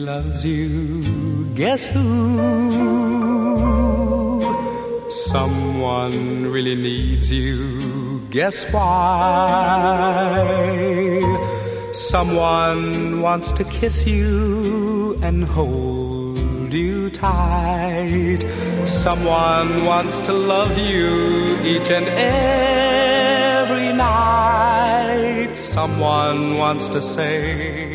loves you. Guess who? Someone really needs you. Guess why? Someone wants to kiss you and hold you tight. Someone wants to love you each and every night. Someone wants to say